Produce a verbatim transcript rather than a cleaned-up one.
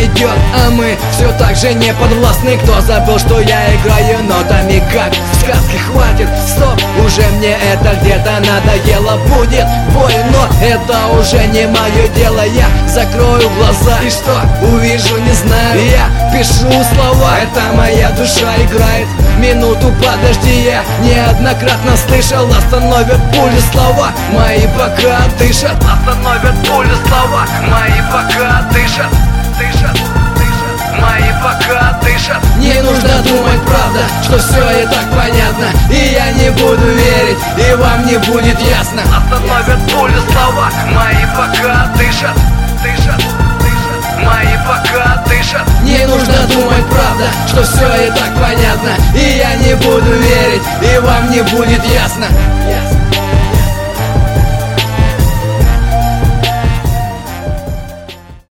идет, а мы все так же не подвластны. Кто забыл, что я играю нотами, как в сказке? Хватит, стоп, уже мне это где-то надоело. Будет бой, но это уже не мое дело. Я закрою глаза и что увижу, не знаю. Я пишу слова, это моя душа играет. Минуту подожди, я неоднократно слышал: остановят пули слова мои, пока дышат. Остановят пули слова мои, пока дышат. Дышат, дышат, мои пока дышат. Не нужно думать, правда, что все и так понятно, и я не буду верить, и вам не будет ясно. Остановят пули слова мои, пока дышат. Дышат, дышат, мои пока дышат. Не нужно думать, правда, что все и так понятно, и я не буду верить, и вам не будет ясно.